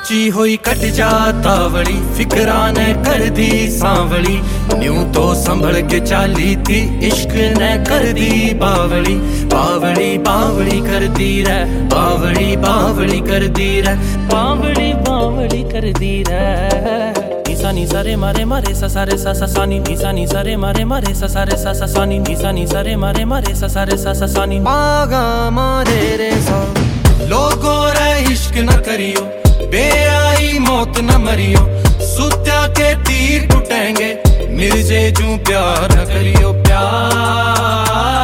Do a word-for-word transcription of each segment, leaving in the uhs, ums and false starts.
सोची हुई कट जाता वड़ी, फिक्रा ने कर दी सांवली। न्यू तो संभल के चाली थी, इश्क ने कर दी बावली। बावली बावली कर दी रे, बावली बावली कर दी रे, बावली बावली कर दी रे। नीसा नीसा रे मारे मारे सा सा रे सा सा सा नी, नीसा नीसा रे मारे मारे सा सा रे सा सा सा नी, नीसा नीसा रे मारे मारे सा सा रे सा सा सा नी। पागा मारे रे सा लोगो रे इश्क न करियो, बेआई मौत न मरियो। सुत्या के तीर टूटेंगे, मिर्जे जू प्यार न करियो। प्यार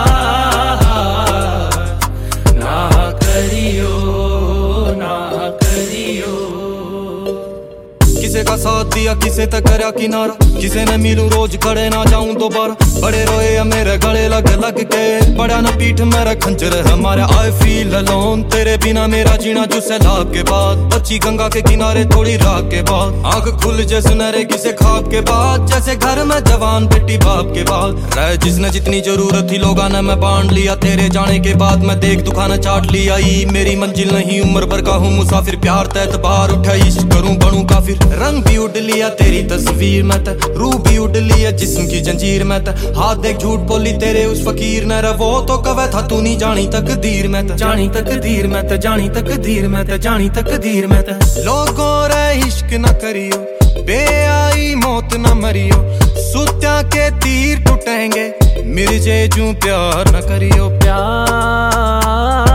ना करियो, ना करियो। किसे का साथ दिया, किसे तक करया किनारा, किसे ने मिलूं रोज खड़े ना जाऊं दोबारा। बड़े रोए या मेरे गले लग लग के, पड़ा न पीठ मेरा खंजर हमारे। आई फील अलोन, तेरे बिना मेरा जीना जो सैलाब के बाद। बच्ची गंगा के किनारे थोड़ी रात के बाद, आंख खुल जैसे सुनहरे किसे ख्वाब के बाद। जैसे घर में जवान बेटी बाप के बाद रह, जिसने जितनी जरूरत थी लोगा ने मैं बांट लिया। तेरे जाने के बाद मैं देख दुखाना चाट लिया। ई मेरी मंजिल नहीं, उम्र भर का हूँ मुसाफिर। प्यार तहत बाहर उठा, इश्क करूँ बनूं काफिर। रंग भी उड़ लिया तेरी तस्वीर में, रूह भी उड़ लिया जिस्म की जंजीर में। हाथ देख झूठ बोली तेरे उस फकीर ने, वो तो कवे था तू नहीं जानी तकदीर में। जानी तकदीर में, जानी तकदीर में, जानी तकदीर में। लोगों रे इश्क न करियो, बेआई मौत न मरियो। सुत्या के तीर टूटेंगे, मिर्जे जू प्यार न करियो। प्यार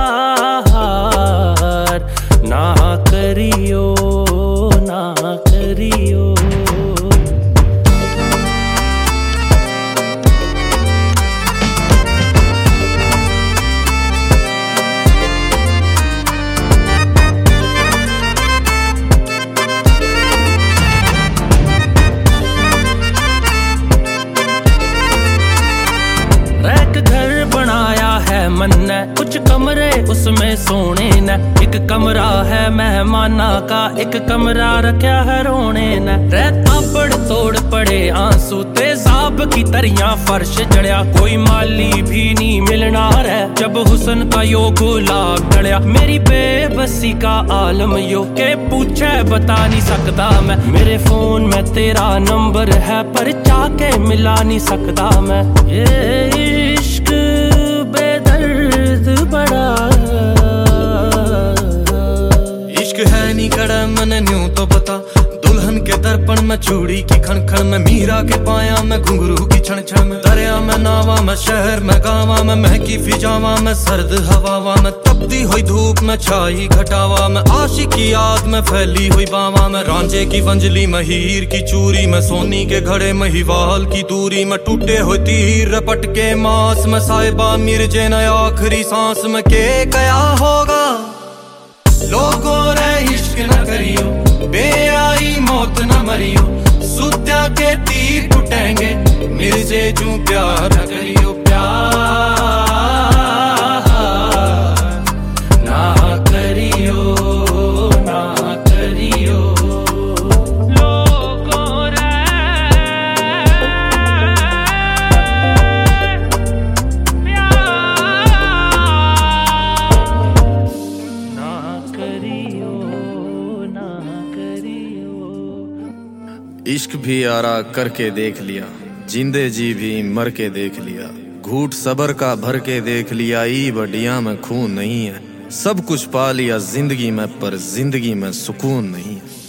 ना करियो, ना करियो। घर बनाया है मन ने, कुछ कमरे उसमें सोने न। एक कमरा है मेहमाना का, एक कमरा रखा है रोने न। रहता बड़ तोड़ पड़े आंसू, तेजाब की तरियां फर्श जड़िया। कोई माली भी नहीं मिलना रे, जब हुस्न का यो गुलाब डलिया। मेरी बेबसी का आलम यो के पूछे बता नहीं सकता मैं। मेरे फोन में तेरा नंबर है, पर चाके मिला नहीं सकता मैं। ये इश्क बेदर्द बड़ा, इश्क है नी कड़ा मन न्यू तो बता। दुल्हन के दर्पण में चूड़ी की खन खन में, मीरा के पाया में घुंघरू की क्षण क्षण में। दरिया में नावा में, शहर में गावा में, महकी फिजावा में, सर्द हवावा में। तपती हुई धूप में, छाई घटावा में, आशिक की याद में फैली हुई बावा में। रांझे की वंजली में, हीर की चूरी में, सोनी के घड़े में, हिवाल की दूरी में। टूटे हुए तीर रपट के मांस में, साहिबा मिर्जे न आखिरी सांस में। के क्या होगा लोगों रे इश्क न करियो, बेआई मौत न मरियो। सुत्या के तीर टूटेंगे, मिर्जे जू प्यार न करियो। प्यार ना करियो, ना करियो। लोगों रे प्यार ना करियो, ना करियो। इश्क भी आरा करके देख लिया, जिंदे जी भी मर के देख लिया। घूट सबर का भर के देख लिया, ई बडिया में खून नहीं है। सब कुछ पा लिया जिंदगी में, पर जिंदगी में सुकून नहीं है।